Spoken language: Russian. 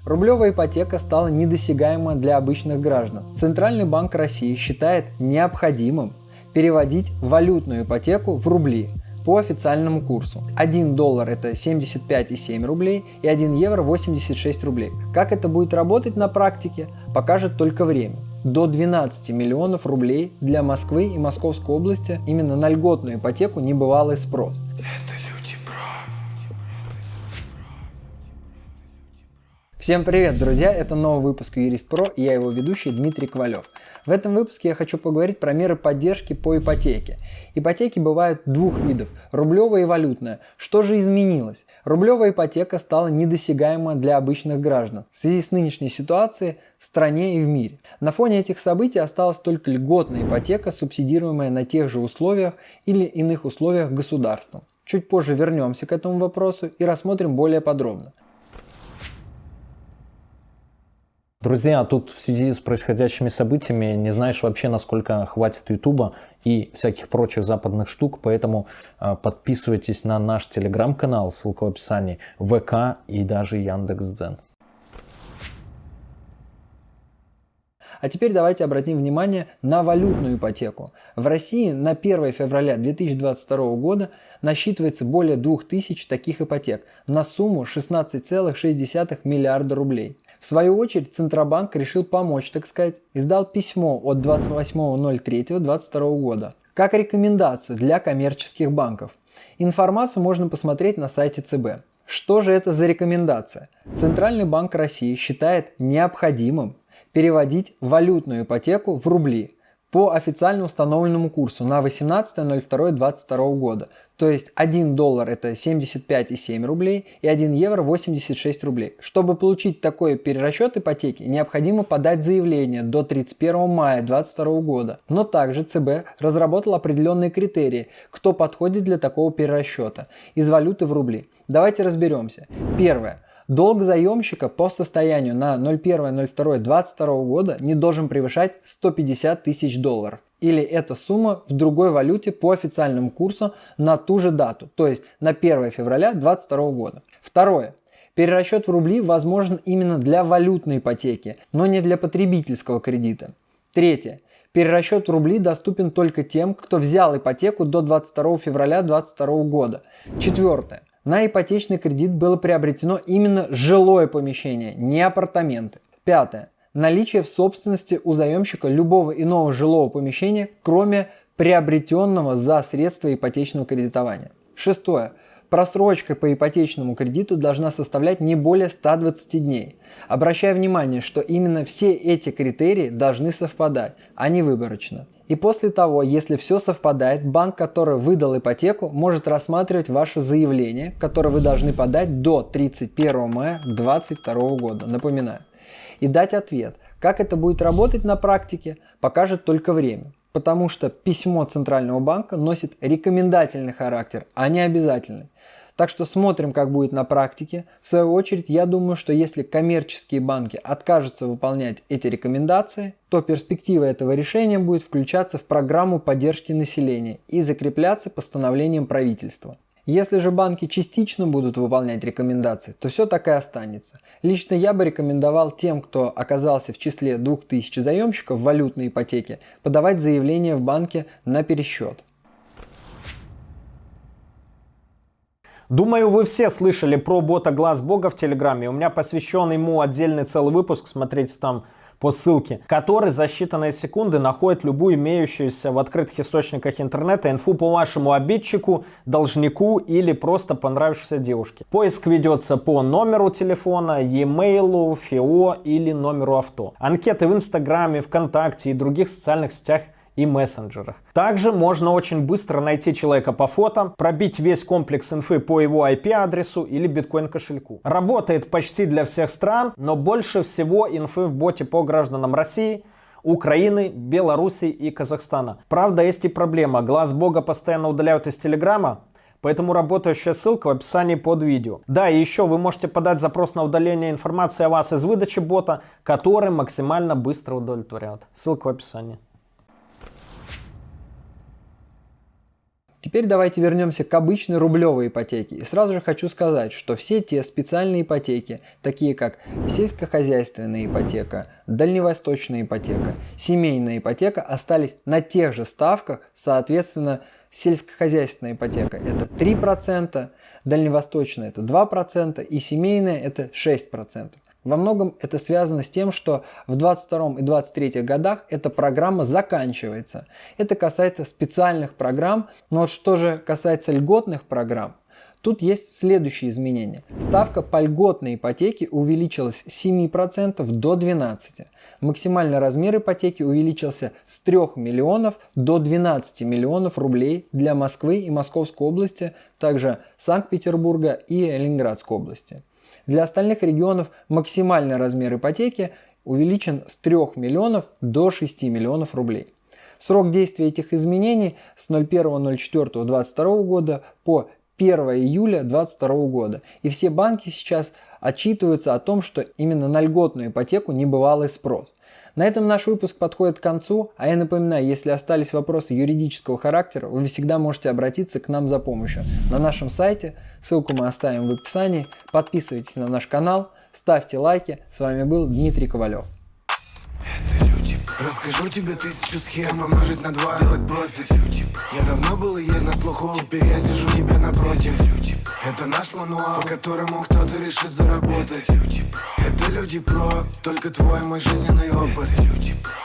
Рублевая ипотека стала недосягаема для обычных граждан. Центральный банк России считает необходимым переводить валютную ипотеку в рубли по официальному курсу. 1 доллар это 75,7 рублей и 1 евро 86 рублей. Как это будет работать на практике, покажет только время. До 12 миллионов рублей для Москвы и Московской области именно на льготную ипотеку небывалый спрос. Всем привет, друзья! Это новый выпуск Юрист Про и я его ведущий Дмитрий Ковалев. В этом выпуске я хочу поговорить про меры поддержки по ипотеке. Ипотеки бывают двух видов – рублевая и валютная. Что же изменилось? Рублевая ипотека стала недосягаема для обычных граждан в связи с нынешней ситуацией в стране и в мире. На фоне этих событий осталась только льготная ипотека, субсидируемая на тех же условиях или иных условиях государством. Чуть позже вернемся к этому вопросу и рассмотрим более подробно. Друзья, тут в связи с происходящими событиями не знаешь вообще, насколько хватит Ютуба и всяких прочих западных штук, поэтому подписывайтесь на наш телеграм-канал, ссылка в описании, ВК и даже Яндекс.Дзен. А теперь давайте обратим внимание на валютную ипотеку. В России на 1 февраля 2022 года насчитывается более 2000 таких ипотек на сумму 16,6 миллиарда рублей. В свою очередь Центробанк решил помочь, так сказать, издал письмо от 28.03.2022 года как рекомендацию для коммерческих банков. Информацию можно посмотреть на сайте ЦБ. Что же это за рекомендация? Центральный банк России считает необходимым переводить валютную ипотеку в рубли по официально установленному курсу на 18.02.2022 года. То есть 1 доллар это 75,7 рублей и 1 евро 86 рублей. Чтобы получить такой перерасчет ипотеки, необходимо подать заявление до 31 мая 2022 года. Но также ЦБ разработал определенные критерии, кто подходит для такого перерасчета из валюты в рубли. Давайте разберемся. Первое. Долг заемщика по состоянию на 01.02.2022 года не должен превышать 150 тысяч долларов. Или эта сумма в другой валюте по официальному курсу на ту же дату, то есть на 1 февраля 2022 года. Второе. Перерасчет в рубли возможен именно для валютной ипотеки, но не для потребительского кредита. Третье. Перерасчет в рубли доступен только тем, кто взял ипотеку до 22 февраля 2022 года. Четвертое. На ипотечный кредит было приобретено именно жилое помещение, не апартаменты. Пятое. Наличие в собственности у заемщика любого иного жилого помещения, кроме приобретенного за средства ипотечного кредитования. Шестое. Просрочка по ипотечному кредиту должна составлять не более 120 дней. Обращаю внимание, что именно все эти критерии должны совпадать, а не выборочно. И после того, если все совпадает, банк, который выдал ипотеку, может рассматривать ваше заявление, которое вы должны подать до 31 мая 2022 года, напоминаю. И дать ответ. Как это будет работать на практике, покажет только время. Потому что письмо Центрального банка носит рекомендательный характер, а не обязательный. Так что смотрим, как будет на практике. В свою очередь, я думаю, что если коммерческие банки откажутся выполнять эти рекомендации, то перспектива этого решения будет включаться в программу поддержки населения и закрепляться постановлением правительства. Если же банки частично будут выполнять рекомендации, то все так и останется. Лично я бы рекомендовал тем, кто оказался в числе 2000 заемщиков валютной ипотеки, подавать заявление в банке на пересчет. Думаю, вы все слышали про бота Глаз Бога в Телеграме. У меня посвящен ему отдельный целый выпуск, смотрите там по ссылке, который за считанные секунды находит любую имеющуюся в открытых источниках интернета инфу по вашему обидчику, должнику или просто понравившейся девушке. Поиск ведется по номеру телефона, e-mail, ФИО или номеру авто. Анкеты в Инстаграме, ВКонтакте и других социальных сетях и мессенджерах. Также можно очень быстро найти человека по фото, пробить весь комплекс инфы по его IP-адресу или биткоин-кошельку. Работает почти для всех стран, но больше всего инфы в боте по гражданам России, Украины, Белоруссии и Казахстана. Правда, есть и проблема. Глаз Бога постоянно удаляют из Телеграма, поэтому работающая ссылка в описании под видео. Да, и еще вы можете подать запрос на удаление информации о вас из выдачи бота, который максимально быстро удовлетворяет. Ссылка в описании. Теперь давайте вернемся к обычной рублевой ипотеке. И сразу же хочу сказать, что все те специальные ипотеки, такие как сельскохозяйственная ипотека, дальневосточная ипотека, семейная ипотека, остались на тех же ставках. Соответственно, сельскохозяйственная ипотека это 3%, дальневосточная это 2% и семейная это 6%. Во многом это связано с тем, что в 2022 и 2023 годах эта программа заканчивается. Это касается специальных программ, но вот что же касается льготных программ, тут есть следующие изменения. Ставка по льготной ипотеке увеличилась с 7% до 12%. Максимальный размер ипотеки увеличился с 3 миллионов до 12 миллионов рублей для Москвы и Московской области, также Санкт-Петербурга и Ленинградской области. Для остальных регионов максимальный размер ипотеки увеличен с 3 миллионов до 6 миллионов рублей. Срок действия этих изменений с 01.04.2022 года по 1 июля 2022 года. И все банки сейчас отчитываются о том, что именно на льготную ипотеку небывалый спрос. На этом наш выпуск подходит к концу, а я напоминаю, если остались вопросы юридического характера, вы всегда можете обратиться к нам за помощью на нашем сайте, ссылку мы оставим в описании, подписывайтесь на наш канал, ставьте лайки, с вами был Дмитрий Ковалев. Это люди. Расскажу тебе 1000 схем, помножить на 2, сделать профит. Люди. Я давно был и есть на слуху, теперь я сижу тебе напротив. Люди. Это наш мануал, по которому кто-то решит заработать. Люди. Это люди про, только твой мой жизненный опыт. Люди.